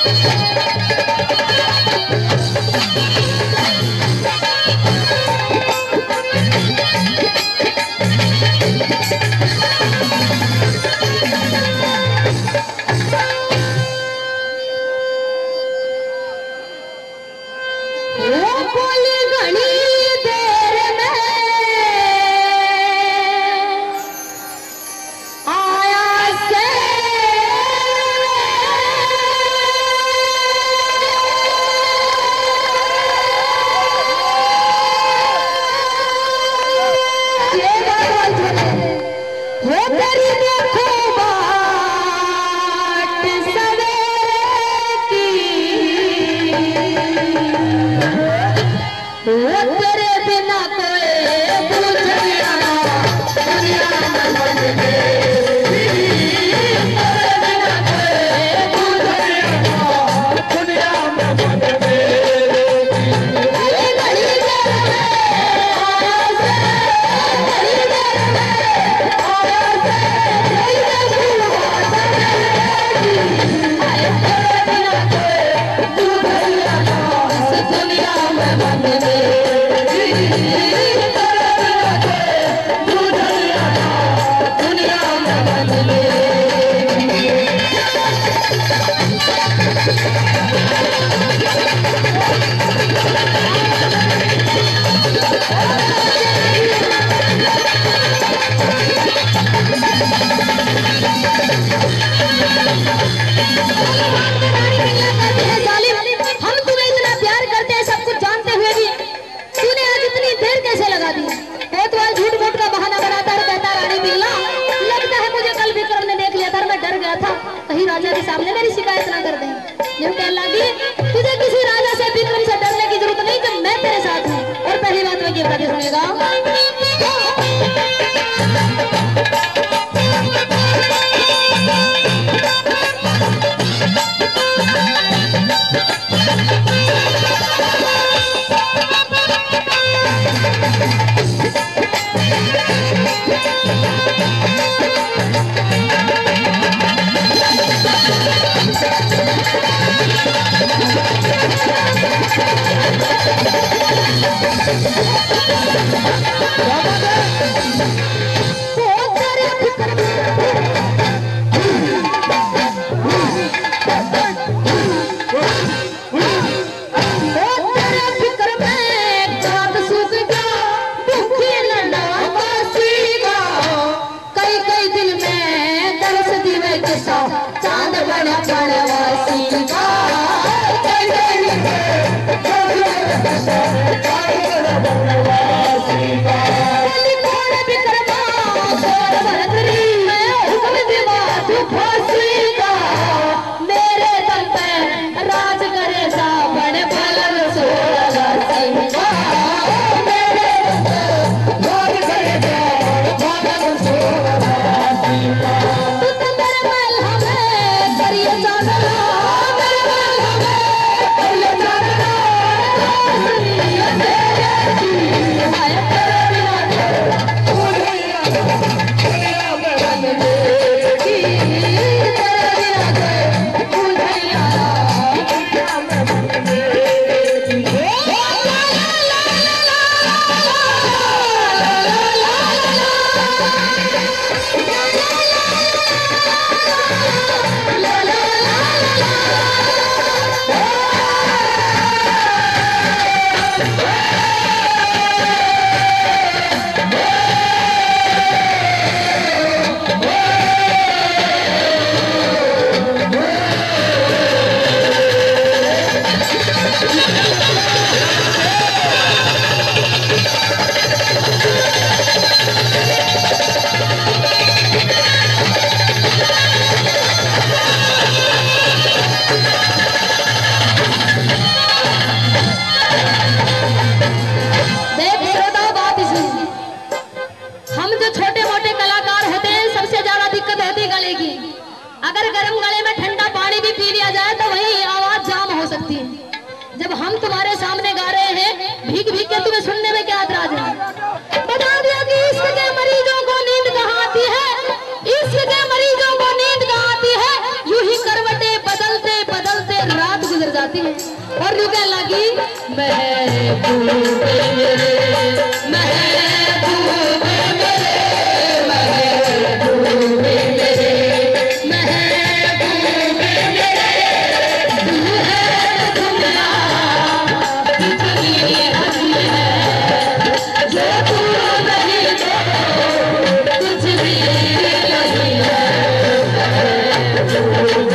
राजा के सामने मेरी शिकायत ना कर दे। जब कहने लगी तुझे किसी राजा से विक्रम से डरने की जरूरत नहीं जब मैं तेरे साथ हूँ। और पहली बात मैं क्या सुनेगा, अगर गर्म गले में ठंडा पानी भी पी लिया जाए तो वही आवाज जाम हो सकती है। जब हम तुम्हारे सामने गा रहे हैं भीग भीग के, तुम्हें सुनने में क्या एतराज है? बता दिया कि इश्क के मरीजों को नींद कहाँ आती है, इश्क के मरीजों को नींद कहाँ आती है, यूं ही करवटे बदलते बदलते महबूब मेरे महबूब मेरे महबूब मेरे महबूब मेरे तू है दुनिया कितनी हसी है जो तू नहीं तो कुछ भी नहीं है महबूब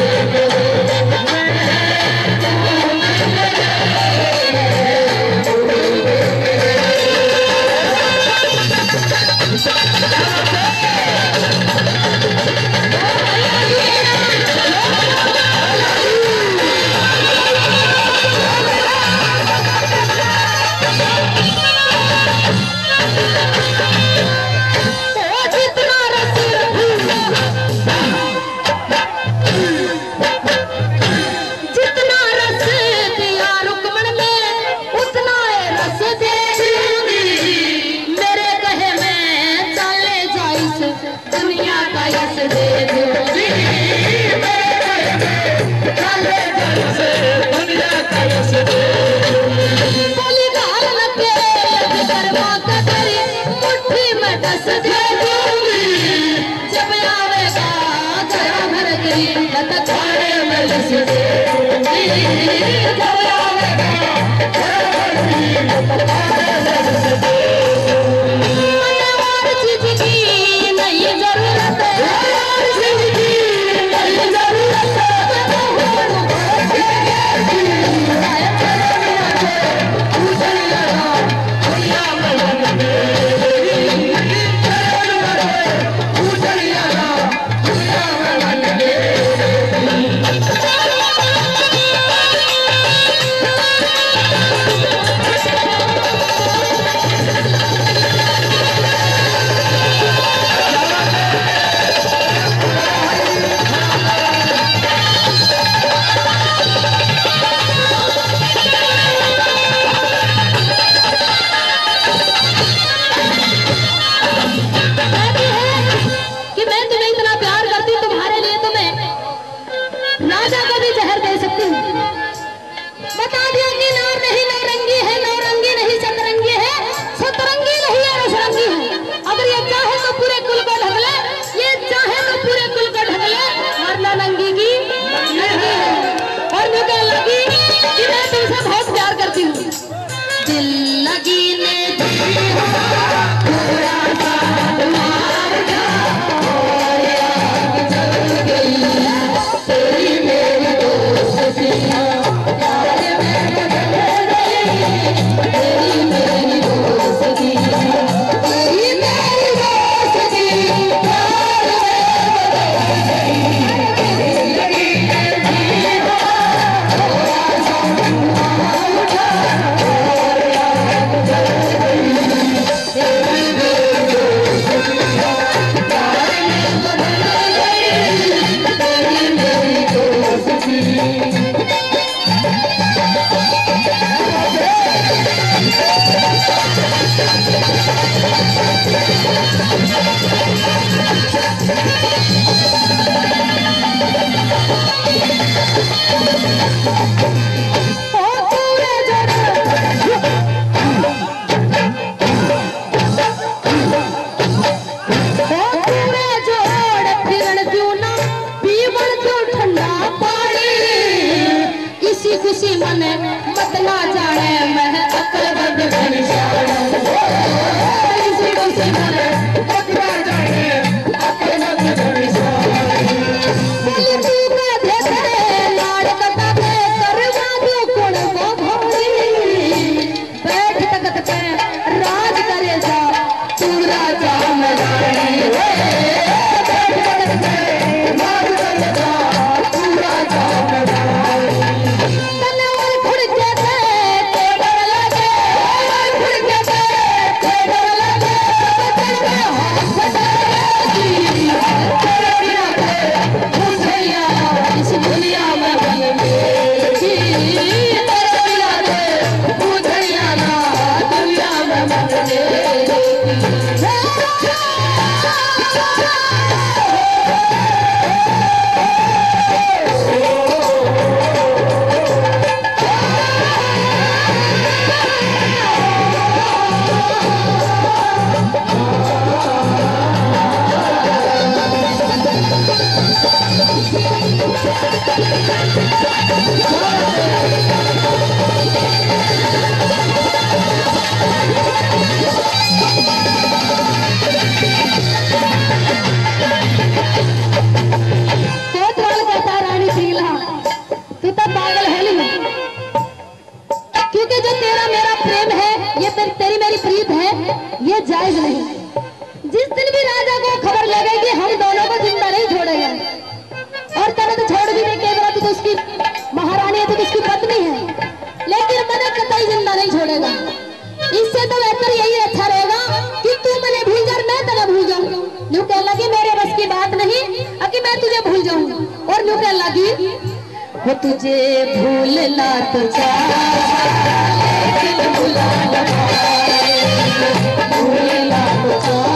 खुशी मन मत ना जाने मैं अकल बंद कर जाने खुशी मन मत ना जाने अकल बंद कर जाने बोली तू का देखने लाड़ कटा के करवा दो कोण को भोली बैठ तकत पे राज करे जा तू राजा मरानी बैठ तकत पे राज करे जा तू राजा मरानी की महारानी है, तो किसकी पत्नी है, लेकिन मैंने कतई जिंदा नहीं छोड़ेगा। इससे तो बेहतर यही अच्छा रहेगा कि तू मुझे भूल जा, मैं तेरा भूल जाऊं। न्यू कहने लगी मेरे बस की बात नहीं कि मैं तुझे भूल जाऊं। और न्यू कहने लगी वो तुझे भूलना तो भूलना तो